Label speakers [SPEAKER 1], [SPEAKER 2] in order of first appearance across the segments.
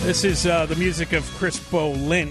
[SPEAKER 1] This is the music of Chris Bolin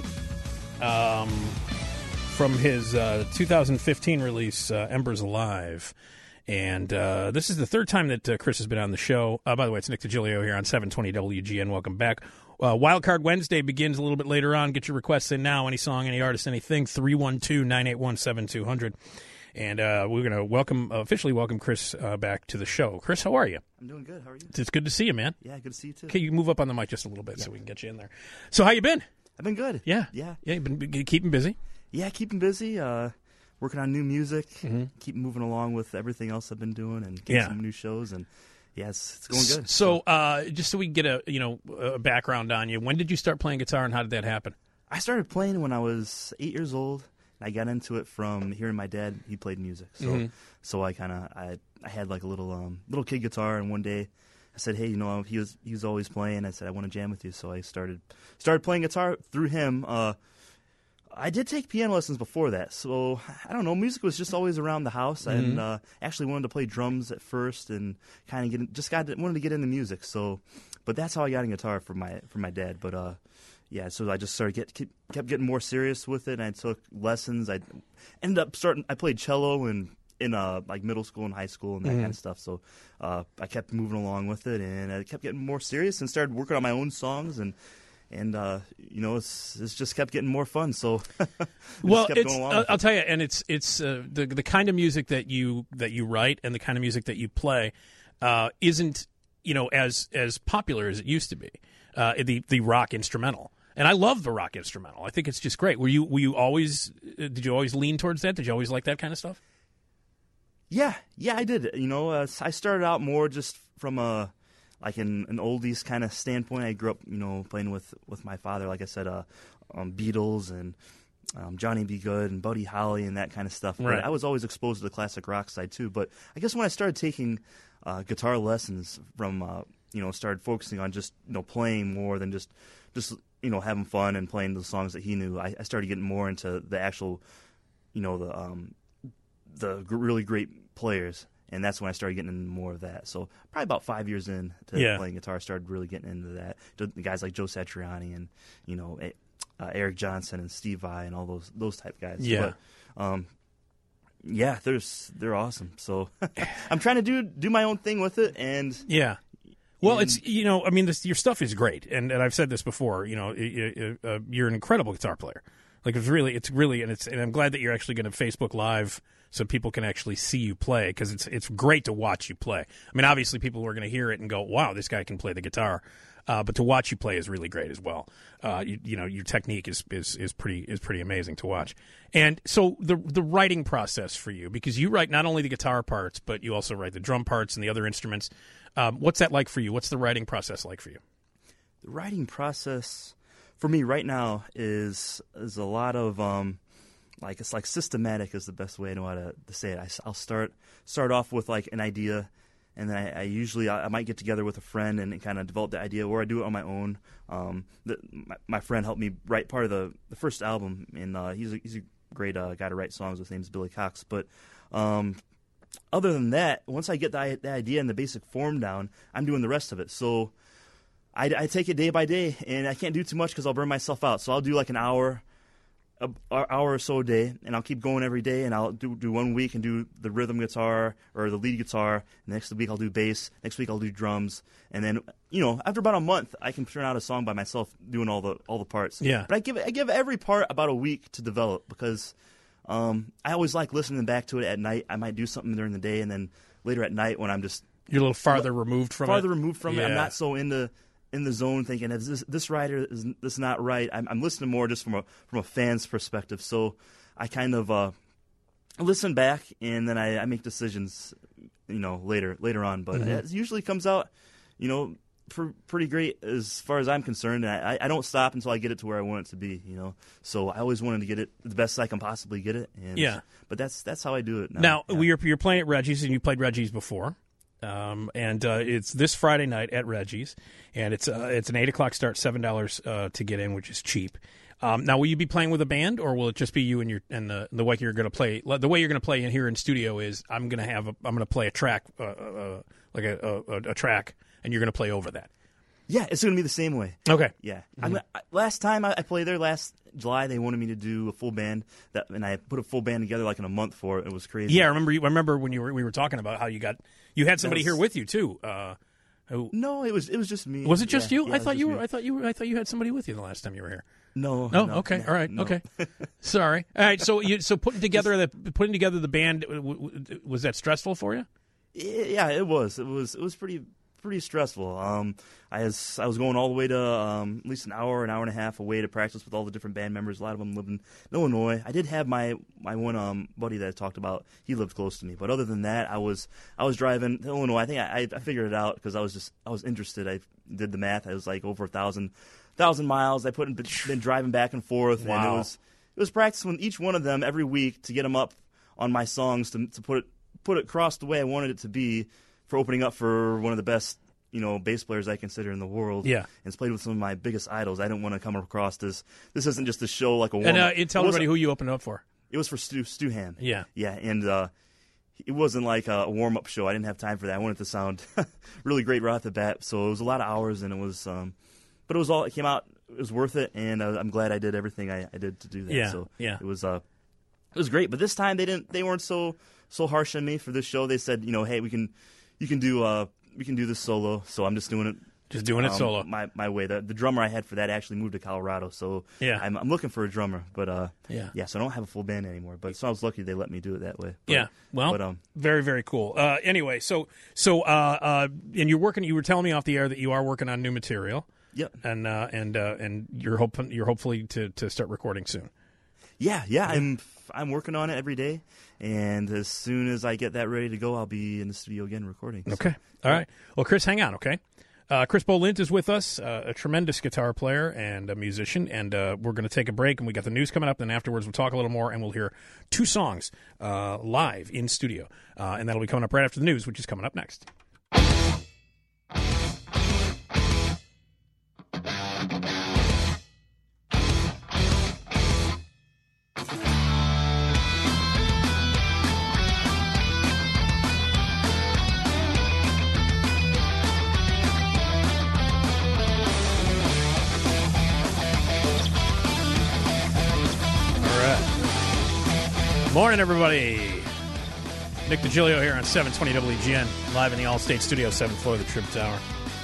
[SPEAKER 1] from his 2015 release, Embers Alive. And this is the third time that Chris has been on the show. By the way, it's Nick DiGilio here on 720 WGN. Welcome back. Wildcard Wednesday begins a little bit later on. Get your requests in now. Any song, any artist, anything. 312-981-7200. And we're going to officially welcome Chris back to the show. Chris, how are you?
[SPEAKER 2] I'm doing good. How are you?
[SPEAKER 1] It's good to see you, man.
[SPEAKER 2] Yeah, good to see you too.
[SPEAKER 1] Okay, you move up on the mic just a little bit so we can get you in there. So how you been?
[SPEAKER 2] I've been good.
[SPEAKER 1] Yeah. You've been keeping busy?
[SPEAKER 2] Yeah, keeping busy. Working on new music. Keep moving along with everything else I've been doing and getting some new shows. And yeah, it's going good.
[SPEAKER 1] So just so we can get a background on you, when did you start playing guitar and how did that happen?
[SPEAKER 2] I started playing when I was 8 years old. I got into it from hearing my dad. He played music, so I had like a little kid guitar. And one day I said, "Hey, he was always playing." I said, "I want to jam with you." So I started playing guitar through him. I did take piano lessons before that, so I don't know. Music was just always around the house, and actually wanted to play drums at first, and kind of wanted to get into music. So, but that's how I got a guitar from my dad. But yeah, so I just kept getting more serious with it, and I took lessons. I ended up I played cello in like middle school and high school and that kind of stuff. So I kept moving along with it, and I kept getting more serious and started working on my own songs, and it's just kept getting more fun. So
[SPEAKER 1] well, I'll tell you, and it's the kind of music that you write and the kind of music that you play isn't as popular as it used to be. The rock instrumental. And I love the rock instrumental. I think it's just great. Did you always lean towards that? Did you always like that kind of stuff?
[SPEAKER 2] Yeah, I did. I started out more just from an oldies kind of standpoint. I grew up, playing with my father, like I said, Beatles and Johnny B. Good and Buddy Holly and that kind of stuff.
[SPEAKER 1] Right.
[SPEAKER 2] But I was always exposed to the classic rock side too. But I guess when I started taking guitar lessons from started focusing on just playing more than just having fun and playing the songs that he knew, I started getting more into the actual the really great players, and that's when I started getting into more of that. So probably about 5 years in to playing guitar, I started really getting into that. The guys like Joe Satriani and Eric Johnson and Steve Vai and all those type guys.
[SPEAKER 1] Yeah.
[SPEAKER 2] But, yeah, they're awesome. So I'm trying to do my own thing with it, and
[SPEAKER 1] yeah. Well, it's your stuff is great, and I've said this before. You're an incredible guitar player. Like it's really, and I'm glad that you're actually going to Facebook Live so people can actually see you play, because it's great to watch you play. I mean, obviously people are going to hear it and go, "Wow, this guy can play the guitar," but to watch you play is really great as well. Your technique is pretty amazing to watch. And so the writing process for you, because you write not only the guitar parts, but you also write the drum parts and the other instruments. What's that like for you? What's the writing process like for you?
[SPEAKER 2] The writing process for me right now is a lot of it's like systematic is the best way I know how to say it. I'll start off with like an idea, and then I usually might get together with a friend and kind of develop the idea, or I do it on my own. My friend helped me write part of the first album, and he's a great guy to write songs with. His name's Billy Cox. But other than that, once I get the idea and the basic form down, I'm doing the rest of it. So I take it day by day, and I can't do too much because I'll burn myself out. So I'll do like an hour or so a day, and I'll keep going every day, and I'll do 1 week and do the rhythm guitar or the lead guitar. Next week I'll do bass. Next week I'll do drums, and then after about a month I can turn out a song by myself doing all the parts.
[SPEAKER 1] Yeah.
[SPEAKER 2] But I give every part about a week to develop, because I always like listening back to it at night. I might do something during the day, and then later at night when I'm just
[SPEAKER 1] you're a little farther removed from it.
[SPEAKER 2] Yeah. I'm not so in the zone thinking, is this right or is this not right? I'm listening more just from a fan's perspective. So I kind of listen back, and then I make decisions, later on. But it usually comes out, pretty great as far as I'm concerned. And I don't stop until I get it to where I want it to be, So I always wanted to get it the best I can possibly get it. And,
[SPEAKER 1] yeah.
[SPEAKER 2] But that's how I do it now.
[SPEAKER 1] Now,
[SPEAKER 2] yeah.
[SPEAKER 1] You're playing at Reggie's, and you played Reggie's before. And it's this Friday night at Reggie's, and it's an 8 o'clock start, $7 to get in, which is cheap. Now, will you be playing with a band, or will it just be you and the way you're going to play? The way you're going to play in here in studio is I'm going to play a track, like a track, and you're going to play over that.
[SPEAKER 2] Yeah, it's going to be the same way.
[SPEAKER 1] Okay.
[SPEAKER 2] Yeah. Last time I played there last July, they wanted me to do a full band, and I put a full band together like in a month for it. It was crazy.
[SPEAKER 1] Yeah, I remember when we were talking about how you had somebody here with you too.
[SPEAKER 2] No, it was just me.
[SPEAKER 1] Was it just you?
[SPEAKER 2] Yeah,
[SPEAKER 1] I thought you you had somebody with you the last time you were here.
[SPEAKER 2] No.
[SPEAKER 1] Oh,
[SPEAKER 2] no,
[SPEAKER 1] okay.
[SPEAKER 2] no,
[SPEAKER 1] All right.
[SPEAKER 2] no.
[SPEAKER 1] Okay. Sorry. All right. So putting together the band, was that stressful for you?
[SPEAKER 2] Yeah, it was. It was pretty stressful. I was going all the way to at least an hour and a half away to practice with all the different band members. A lot of them live in Illinois. I did have my one buddy that I talked about. He lived close to me, but other than that, I was driving to Illinois. I think I figured it out because I was interested. I did the math. I was like over 1,000 miles. Been driving back and forth.
[SPEAKER 1] Wow.
[SPEAKER 2] And it was practice with each one of them every week to get them up on my songs to put it across the way I wanted it to be for opening up for one of the best, bass players I consider in the world.
[SPEAKER 1] Yeah.
[SPEAKER 2] And it's played with some of my biggest idols. I don't want to come across this isn't just a show like a warm-up.
[SPEAKER 1] And tell everybody who you opened up for.
[SPEAKER 2] It was for Stu Ham.
[SPEAKER 1] Yeah.
[SPEAKER 2] Yeah, and it wasn't like a warm-up show. I didn't have time for that. I wanted it to sound really great right off the bat. So it was a lot of hours, and it was but it came out, it was worth it, and I'm glad I did everything I did to do that.
[SPEAKER 1] Yeah.
[SPEAKER 2] So
[SPEAKER 1] yeah.
[SPEAKER 2] It was great. But this time they weren't so harsh on me for this show. They said, hey, you can do this solo. So I'm just doing it.
[SPEAKER 1] Just doing it solo.
[SPEAKER 2] My way. The drummer I had for that actually moved to Colorado, so
[SPEAKER 1] yeah.
[SPEAKER 2] I'm looking for a drummer. But
[SPEAKER 1] yeah.
[SPEAKER 2] So I don't have a full band anymore. But so I was lucky they let me do it that way. But,
[SPEAKER 1] yeah. Well, very, very cool. Anyway, so and you're working. You were telling me off the air that you are working on new material.
[SPEAKER 2] Yep.
[SPEAKER 1] And you're hopefully to start recording soon.
[SPEAKER 2] Yeah. I'm working on it every day, and as soon as I get that ready to go, I'll be in the studio again recording.
[SPEAKER 1] Okay. All right. Well, Chris, hang on, okay? Chris Bolint is with us, a tremendous guitar player and a musician, and we're going to take a break, and we got the news coming up, and afterwards we'll talk a little more, and we'll hear 2 songs live in studio, and that'll be coming up right after the news, which is coming up next. Morning, everybody. Nick DiGilio here on 720 WGN, live in the Allstate Studio, 7th floor of the Trib Tower.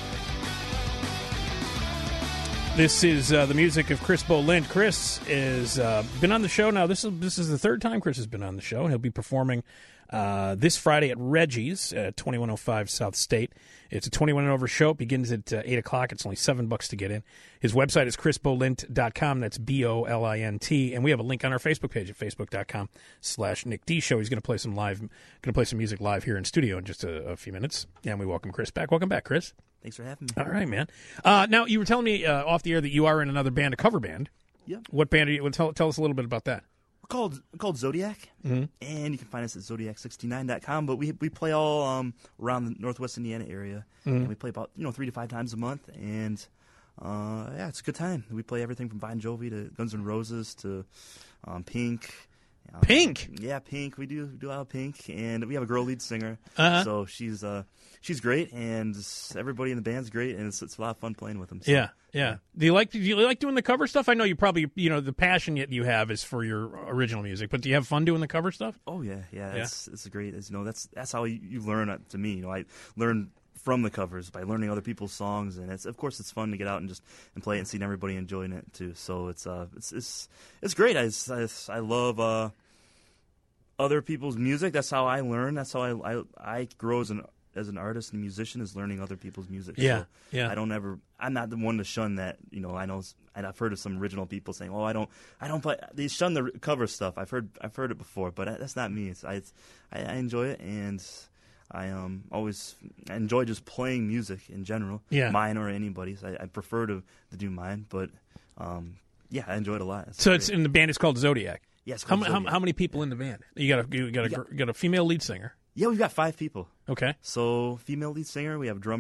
[SPEAKER 1] This is the music of Chris Bolint. Chris has been on the show now. This is the 3rd time Chris has been on the show. He'll be performing this Friday at Reggie's at 2105 South State. It's a 21 and over show. It begins at 8 o'clock. It's only $7 to get in. His website is chrisbolint.com. That's Bolint. And we have a link on our Facebook page at facebook.com/Nick D Show. He's going to play some music live here in studio in just a few minutes. And we welcome Chris back. Welcome back, Chris.
[SPEAKER 2] Thanks for having me.
[SPEAKER 1] All right, man. Now, you were telling me off the air that you are in another band, a cover band.
[SPEAKER 2] Yep.
[SPEAKER 1] What band are you? Tell us a little bit about that.
[SPEAKER 2] We're called Zodiac, and you can find us at Zodiac69.com. But we play all around the Northwest Indiana area, and we play about 3 to 5 times a month, and it's a good time. We play everything from Bon Jovi to Guns N' Roses to Pink.
[SPEAKER 1] Pink?
[SPEAKER 2] Yeah, Pink. We do a lot of Pink, and we have a girl lead singer,
[SPEAKER 1] Uh-huh.
[SPEAKER 2] so she's great, and everybody in the band's great, and it's a lot of fun playing with them. So.
[SPEAKER 1] Yeah. Do you like doing the cover stuff? I know you probably the passion you have is for your original music, but do you have fun doing the cover stuff?
[SPEAKER 2] Oh yeah. It's great. That's how you learn. To me, I learn from the covers by learning other people's songs, and it's fun to get out and play it and seeing everybody enjoying it too. So it's great. I love other people's music. That's how I learn. That's how I grow as an artist and musician, is learning other people's music.
[SPEAKER 1] Yeah,
[SPEAKER 2] so
[SPEAKER 1] yeah.
[SPEAKER 2] I'm not the one to shun that. I know, and I've heard of some original people saying, "Oh, I don't play." They shun the cover stuff. I've heard it before, but that's not me. I enjoy it, and I enjoy just playing music in general.
[SPEAKER 1] Yeah.
[SPEAKER 2] Mine or anybody's. I prefer to do mine, but I enjoy it a lot.
[SPEAKER 1] So it's in the band is called Zodiac.
[SPEAKER 2] Yes.
[SPEAKER 1] How many people in the band? You got a female lead singer.
[SPEAKER 2] Yeah, we've got 5 people.
[SPEAKER 1] Okay.
[SPEAKER 2] So female lead singer, we have drummer,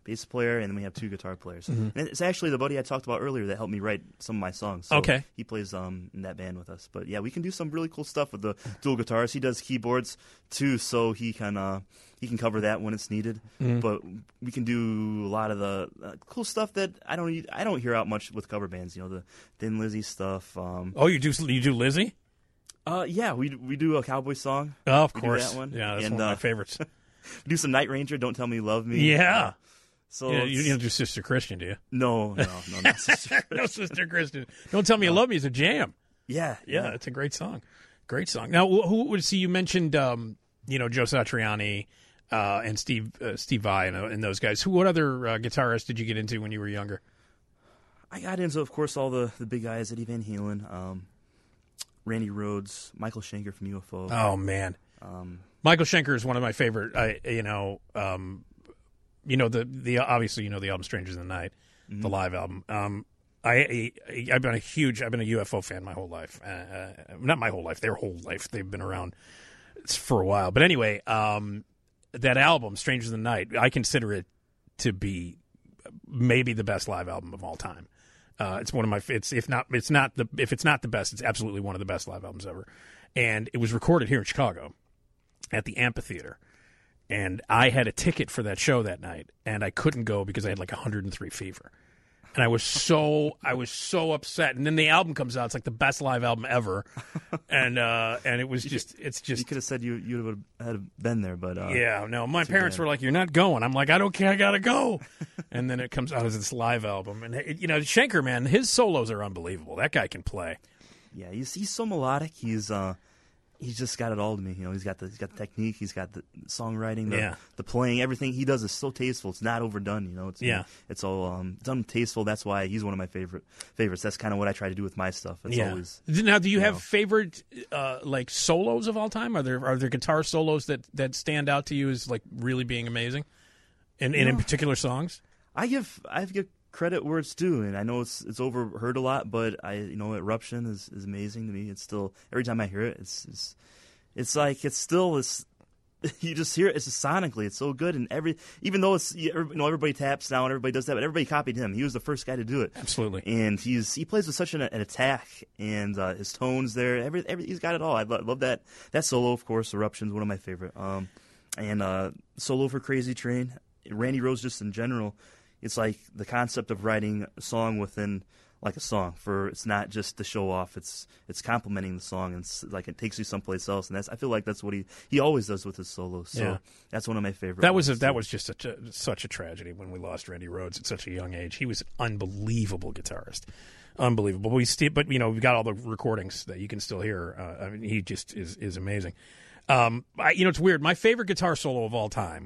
[SPEAKER 2] bass player, and then we have 2 guitar players. And it's actually the buddy I talked about earlier that helped me write some of my songs. So
[SPEAKER 1] Okay.
[SPEAKER 2] he plays in that band with us. But yeah, we can do some really cool stuff with the dual guitars. He does keyboards too, so he can cover that when it's needed. But we can do a lot of the cool stuff that I don't hear out much with cover bands. The Thin Lizzy stuff.
[SPEAKER 1] Oh, you do Lizzie?
[SPEAKER 2] Yeah, we do a cowboy song.
[SPEAKER 1] Oh, of
[SPEAKER 2] We
[SPEAKER 1] course.
[SPEAKER 2] do that one.
[SPEAKER 1] Yeah, that's
[SPEAKER 2] And,
[SPEAKER 1] one of my favorites.
[SPEAKER 2] We do some Night Ranger. Don't Tell Me You Love Me.
[SPEAKER 1] Yeah.
[SPEAKER 2] So
[SPEAKER 1] You don't do Sister Christian, do you?
[SPEAKER 2] no, not Sister Christian.
[SPEAKER 1] No, Sister Christian. Don't Tell Me You Love Me is a jam.
[SPEAKER 2] Yeah,
[SPEAKER 1] Yeah, it's a great song. Great song. Now, who would see? You mentioned, Joe Satriani and Steve Vai and those guys. What other guitarists did you get into when you were younger?
[SPEAKER 2] I got into, of course, all the big guys: Eddie Van Halen, Randy Rhoads, Michael Schenker from UFO.
[SPEAKER 1] Oh man, Michael Schenker is one of my favorite. The obviously the album "Strangers in the Night," the live album. I've been a UFO fan my whole life. Not my whole life, their whole life. They've been around for a while. But anyway, that album, "Strangers in the Night," I consider it to be maybe the best live album of all time. It's one of my. If it's not the best, it's absolutely one of the best live albums ever. And it was recorded here in Chicago at the Amphitheater. And I had a ticket for that show that night, and I couldn't go because I had like 103 fever. And I was so upset. And then the album comes out; it's like the best live album ever. And it was it's just.
[SPEAKER 2] You could have said you would have been there, but
[SPEAKER 1] yeah, no. My parents were like, "You're not going." I'm like, "I don't care. I gotta go." And then it comes out as this live album, and Schenker, man, his solos are unbelievable. That guy can play.
[SPEAKER 2] Yeah, he's so melodic. He's just got it all to me. He's got the technique, he's got the songwriting, the playing, everything he does is so tasteful. It's not overdone. It's all done tasteful. That's why he's one of my favorites. That's kind of what I try to do with my stuff. It's always.
[SPEAKER 1] Now, do you have favorite like solos of all time? Are there guitar solos that stand out to you as like really being amazing, in particular songs? I give
[SPEAKER 2] credit where it's due, and I know it's overheard a lot, but Eruption is amazing to me. It's still, every time I hear it, it's like it's still this. You just hear it. It's just sonically, it's so good, and even though it's everybody taps now and everybody does that, but everybody copied him. He was the first guy to do it.
[SPEAKER 1] Absolutely,
[SPEAKER 2] and he plays with such an attack, and his tones there. He's got it all. I love that solo, of course. Eruption's one of my favorite. And solo for Crazy Train, Randy Rhoads just in general. It's like the concept of writing a song within like a song. It's not just to show off. It's complementing the song, and it's like it takes you someplace else. And I feel like that's what he always does with his solos. So that's one of my favorite.
[SPEAKER 1] That was just such a tragedy when we lost Randy Rhoads at such a young age. He was an unbelievable guitarist, unbelievable. But we've got all the recordings that you can still hear. I mean, he just is amazing. It's weird. My favorite guitar solo of all time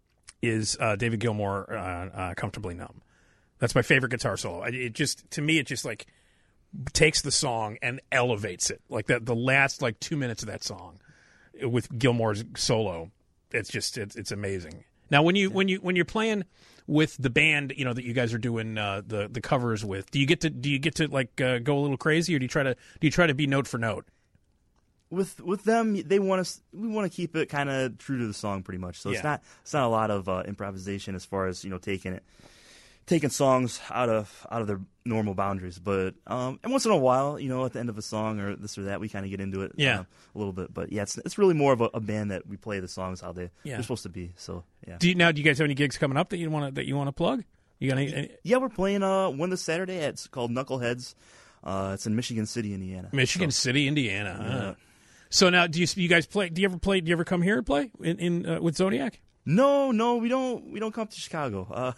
[SPEAKER 1] is David Gilmour, "Comfortably Numb." That's my favorite guitar solo. To me, it just like takes the song and elevates it. Like the last like 2 minutes of that song with Gilmour's solo, it's amazing. Now, when you're playing with the band, that you guys are doing the covers with, do you get to like go a little crazy, or do you try to be note for note?
[SPEAKER 2] With them, we want to keep it kind of true to the song, pretty much. So it's not a lot of improvisation as far as taking songs out of their normal boundaries. But and once in a while, at the end of a song or this or that, we kind of get into it a little bit. But yeah, it's really more of a band that we play the songs how they're supposed to be. So yeah.
[SPEAKER 1] Do you guys have any gigs coming up that you want to plug? You got any?
[SPEAKER 2] Yeah, we're playing one this Saturday. It's called Knuckleheads. It's in Michigan City, Indiana.
[SPEAKER 1] City, Indiana. Huh? So now, do you guys play? Do you ever come here and play in with Zodiac?
[SPEAKER 2] No, we don't come to Chicago.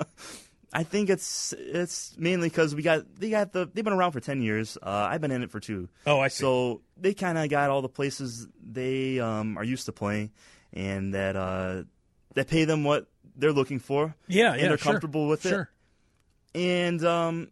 [SPEAKER 2] I think it's mainly because they've been around for 10 years. I've been in it for 2.
[SPEAKER 1] Oh, I see.
[SPEAKER 2] So they kind of got all the places they are used to playing, and that pay them what they're looking for.
[SPEAKER 1] Yeah,
[SPEAKER 2] and they're comfortable with it.
[SPEAKER 1] Sure.
[SPEAKER 2] And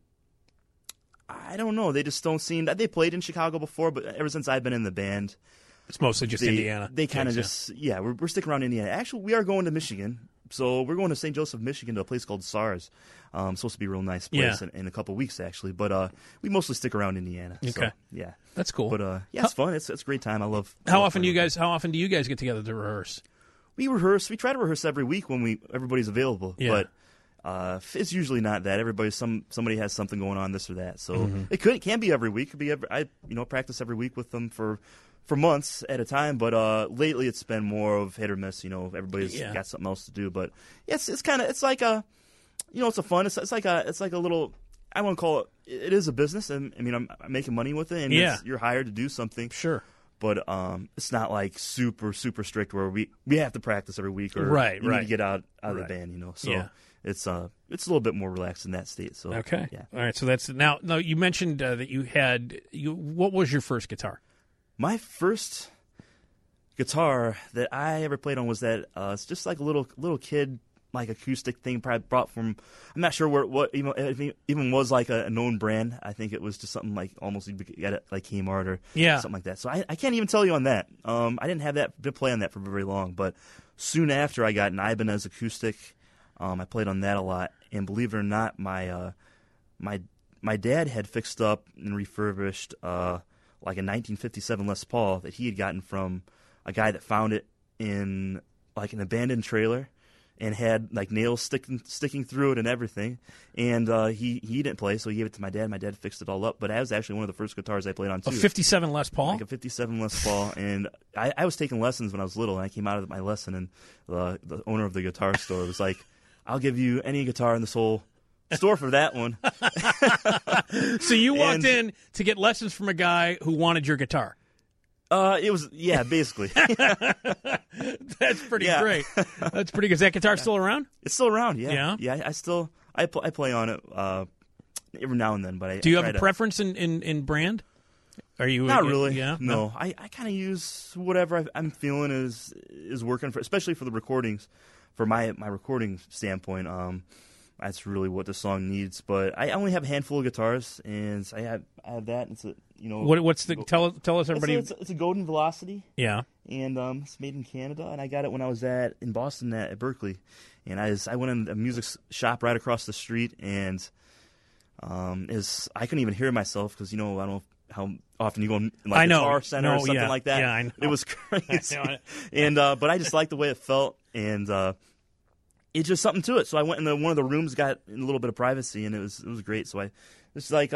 [SPEAKER 2] I don't know. They just don't seem that they played in Chicago before, but ever since I've been in the band,
[SPEAKER 1] it's mostly just Indiana.
[SPEAKER 2] They kind of we're sticking around Indiana. Actually, we are going to Michigan. So we're going to St. Joseph, Michigan, to a place called SARS. Supposed to be a real nice place in a couple of weeks, actually. But we mostly stick around Indiana.
[SPEAKER 1] Okay,
[SPEAKER 2] so, yeah,
[SPEAKER 1] that's cool.
[SPEAKER 2] But it's fun. It's a great time. I love.
[SPEAKER 1] How often do you guys get together to rehearse?
[SPEAKER 2] We rehearse. We try to rehearse every week when everybody's available.
[SPEAKER 1] Yeah.
[SPEAKER 2] It's usually not that. Somebody has something going on, this or that. So it can be every week. It could be I practice every week with them for months at a time. But lately it's been more of hit or miss. Everybody's got something else to do. But it's like a it's a fun. It's like a little. I won't call it. It is a business, and I mean I'm making money with it, and you're hired to do something.
[SPEAKER 1] Sure.
[SPEAKER 2] But it's not like super strict where we have to practice every week or
[SPEAKER 1] right.
[SPEAKER 2] need to get out of the band, So it's a little bit more relaxed in that state. So
[SPEAKER 1] okay,
[SPEAKER 2] yeah.
[SPEAKER 1] All right. So that's now. You mentioned that you had what was your first guitar?
[SPEAKER 2] My first guitar that I ever played on was that it's just like a little kid. Like acoustic thing, probably brought from. I'm not sure what even was like a known brand. I think it was just something like almost you get it like Kmart or something like that. So I can't even tell you on that. I didn't have that to play on that for very long, but soon after I got an Ibanez acoustic. I played on that a lot, and believe it or not, my dad had fixed up and refurbished like a 1957 Les Paul that he had gotten from a guy that found it in like an abandoned trailer. And had like nails sticking through it and everything, and he didn't play, so he gave it to my dad. My dad fixed it all up, but that was actually one of the first guitars I played on too.
[SPEAKER 1] A 57 Les Paul,
[SPEAKER 2] like a 57 Les Paul, and I was taking lessons when I was little, and I came out of my lesson, and the owner of the guitar store was like, "I'll give you any guitar in this whole store for that one."
[SPEAKER 1] So you walked in to get lessons from a guy who wanted your guitar.
[SPEAKER 2] It was basically.
[SPEAKER 1] That's pretty great. That's pretty good. Is that guitar still around?
[SPEAKER 2] It's still around.
[SPEAKER 1] Yeah.
[SPEAKER 2] I play on it every now and then. But
[SPEAKER 1] do you have a preference in brand? Are you
[SPEAKER 2] not really?
[SPEAKER 1] Yeah.
[SPEAKER 2] No. I kind of use whatever I'm feeling is working for, especially for the recordings. For my recording standpoint, that's really what the song needs. But I only have a handful of guitars, and I have that. It's a
[SPEAKER 1] what's the tell us everybody?
[SPEAKER 2] It's a Golden Velocity.
[SPEAKER 1] Yeah.
[SPEAKER 2] And it's made in Canada, and I got it when I was in Boston at Berkeley, and I went in a music shop right across the street, and I couldn't even hear myself because I don't know how often you go in like a guitar center or something like that.
[SPEAKER 1] Yeah, I know.
[SPEAKER 2] It was crazy, and but I just liked the way it felt, and it's just something to it. So I went in one of the rooms, got a little bit of privacy, and it was great. So it's like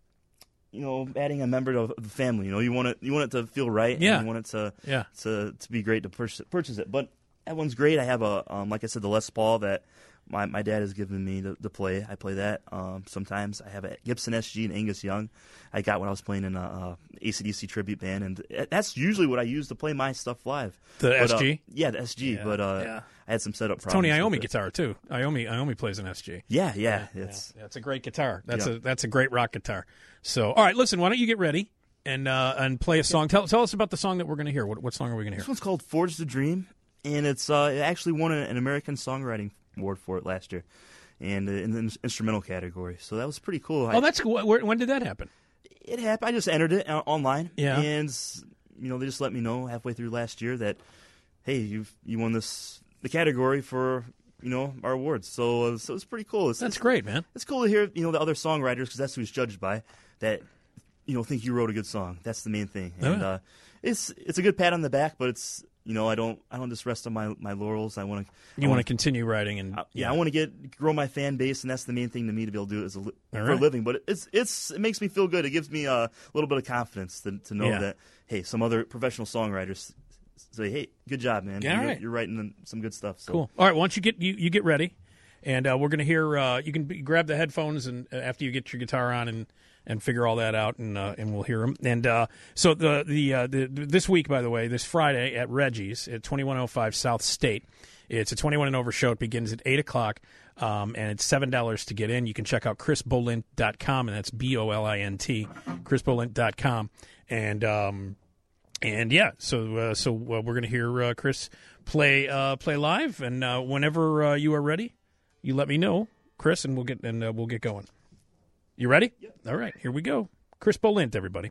[SPEAKER 2] adding a member to the family. You want it to feel right.
[SPEAKER 1] Yeah.
[SPEAKER 2] And you want it to be great to purchase it. But that one's great. I have like I said, the Les Paul that my dad has given me to play. I play that sometimes. I have a Gibson SG and Angus Young. I got when I was playing in a AC/DC tribute band, and that's usually what I use to play my stuff live.
[SPEAKER 1] The SG?
[SPEAKER 2] Yeah, the SG.
[SPEAKER 1] Yeah,
[SPEAKER 2] but
[SPEAKER 1] I
[SPEAKER 2] had some setup problems.
[SPEAKER 1] Tony Iommi guitar too. Iommi plays an SG.
[SPEAKER 2] Yeah.
[SPEAKER 1] It's a great guitar. That's a great rock guitar. So, all right, listen. Why don't you get ready and play a song? Tell us about the song that we're going to hear. What song are we going to hear?
[SPEAKER 2] This one's called "Forge the Dream," and it actually won an American Songwriting Award for it last year, and in the instrumental category. So that was pretty cool.
[SPEAKER 1] Oh, that's cool. When did that happen?
[SPEAKER 2] It happened. I just entered it online,
[SPEAKER 1] yeah.
[SPEAKER 2] And they just let me know halfway through last year that, hey, you won the category for our awards. So it's pretty cool.
[SPEAKER 1] That's great, man.
[SPEAKER 2] It's cool to hear the other songwriters, because that's who's judged by, that think you wrote a good song. That's the main thing. And it's a good pat on the back, but it's I don't just rest on my laurels. I want to
[SPEAKER 1] continue writing and
[SPEAKER 2] I want to grow my fan base, and that's the main thing to me to be able to do it for a living. But it makes me feel good. It gives me a little bit of confidence to know that, hey, some other professional songwriters say, hey, good job, man. You're writing some good stuff. So.
[SPEAKER 1] Cool. All right, once you get ready, and we're going to hear. You can grab the headphones, and after you get your guitar on and figure all that out, and we'll hear them. And so this week, by the way, this Friday at Reggie's at 2105 South State, it's a 21 and over show. It begins at 8:00, and it's $7 to get in. You can check out chrisbolint.com, and that's BOLINT, chrisbolint.com, and yeah, so we're going to hear Chris play live, and whenever you are ready, you let me know, Chris, and we'll get going. You ready?
[SPEAKER 2] Yep.
[SPEAKER 1] All right, here we go. Chris Bolint, everybody.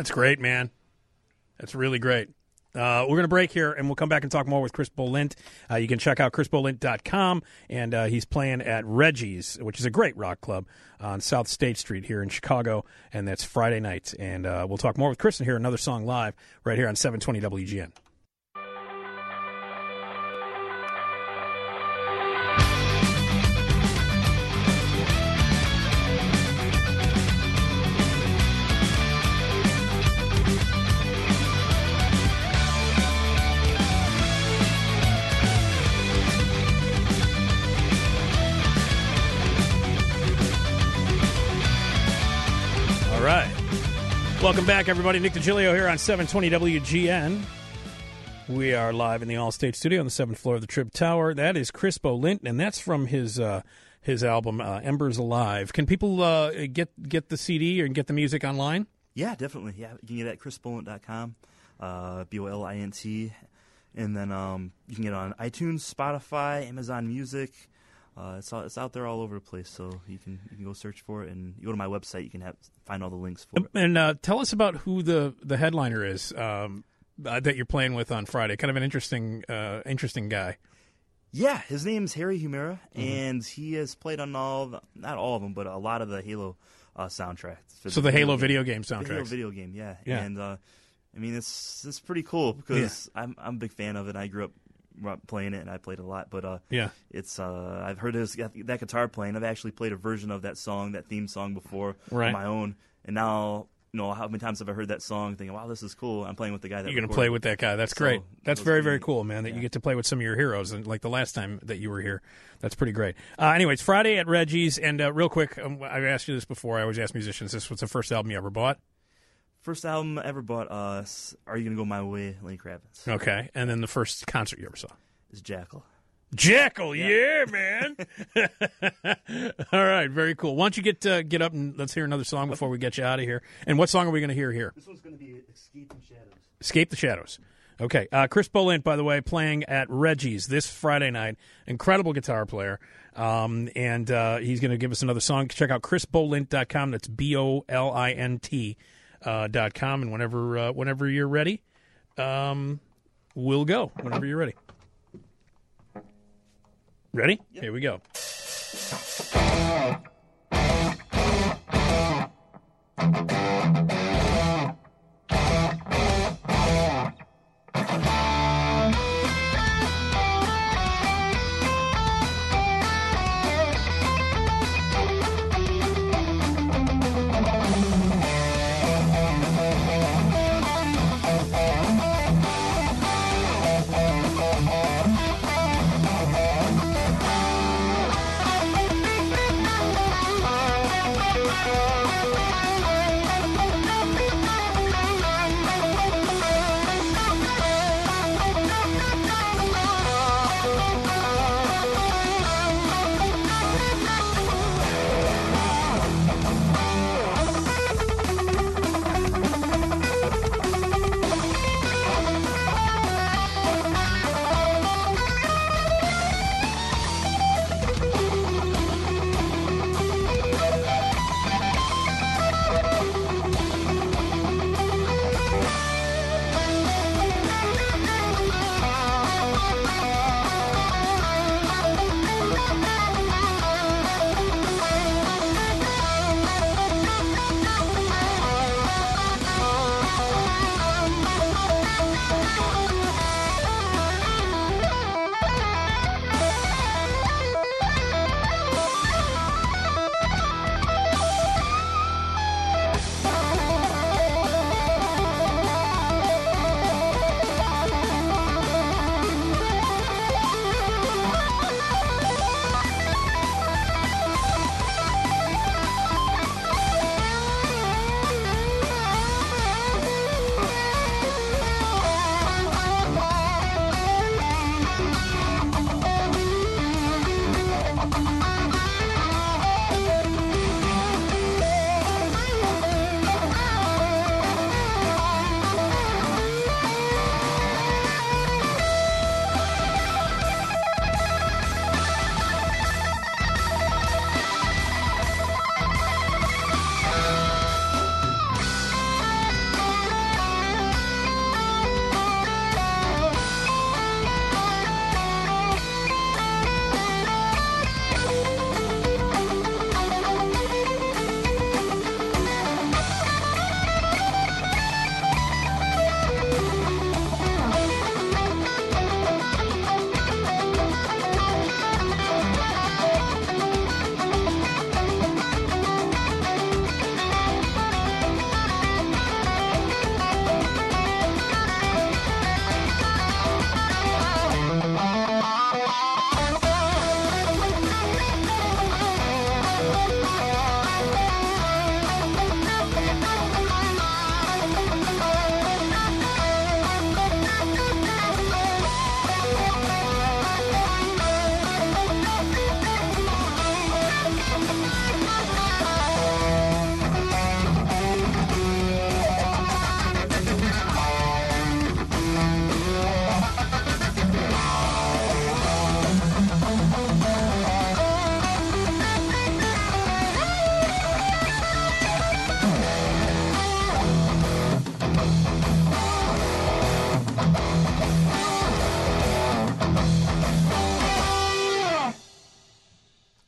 [SPEAKER 1] That's great, man. That's really great. We're going to break here, and we'll come back and talk more with Chris Bolint. You can check out chrisbolint.com, and he's playing at Reggie's, which is a great rock club on South State Street here in Chicago, and that's Friday night. And we'll talk more with Chris and hear another song live right here on 720 WGN. All right. Welcome back, everybody. Nick DiGilio here on 720 WGN. We are live in the All-State Studio on the 7th floor of the Trib Tower. That is Chris Bolint, and that's from his album, Embers Alive. Can people get the CD or get the music online?
[SPEAKER 2] Yeah, definitely. Yeah, you can get it at chrisbolint.com, BOLINT, and then you can get it on iTunes, Spotify, Amazon Music. It's out there all over the place, so you can go search for it, and you go to my website, you can find all the links for it.
[SPEAKER 1] And tell us about who the headliner is that you're playing with on Friday. Kind of an interesting guy.
[SPEAKER 2] Yeah, his name's Harry Humera, and he has played on not all of them, but a lot of the Halo soundtracks.
[SPEAKER 1] So the Halo video game soundtracks.
[SPEAKER 2] The Halo video game, yeah. And I mean, it's pretty cool because I'm a big fan of it. I grew up playing it, and I played it a lot. But it's I've heard that guitar playing. I've actually played a version of that song, that theme song, before on my own, and now. How many times have I heard that song thinking, wow, this is cool. I'm playing with the guy that
[SPEAKER 1] you're going to play with that guy. That's great. That's very, very cool, man, that you get to play with some of your heroes. And like the last time that you were here, that's pretty great. Anyways, Friday at Reggie's. And real quick, I've asked you this before. I always ask musicians, this was the first album you ever bought?
[SPEAKER 2] First album I ever bought, Are You Gonna Go My Way, Lenny Kravitz.
[SPEAKER 1] Okay. And then the first concert you ever saw?
[SPEAKER 2] Is Jackal.
[SPEAKER 1] Jackal, yeah, man. All right, very cool. Why don't you get up and let's hear another song before we get you out of here. And what song are we going to hear here?
[SPEAKER 2] This one's going to be Escape the Shadows.
[SPEAKER 1] Escape the Shadows. Okay. Chris Bolint, by the way, playing at Reggie's this Friday night. Incredible guitar player. And he's going to give us another song. Check out chrisbolint.com. That's BOLINT.com. And whenever you're ready, we'll go. Whenever you're ready. Ready? Yep. Here we go.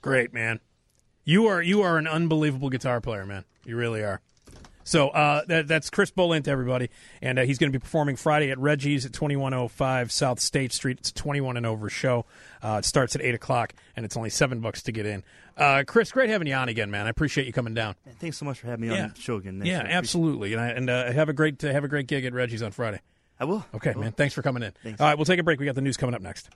[SPEAKER 1] Great, man. You are an unbelievable guitar player, man. You really are. So that's Chris Bolint, everybody, and he's going to be performing Friday at Reggie's at 2105 South State Street. It's a 21 and over show. It starts at 8 o'clock, and it's only $7 to get in. Chris, great having you on again, man. I appreciate you coming down.
[SPEAKER 2] Man, thanks so much for having me on the show again.
[SPEAKER 1] Yeah, absolutely. And have a great gig at Reggie's on Friday.
[SPEAKER 2] I will.
[SPEAKER 1] Okay,
[SPEAKER 2] I will.
[SPEAKER 1] man. Thanks for coming in.
[SPEAKER 2] Thanks.
[SPEAKER 1] All right, we'll take a break. We got the news coming up next.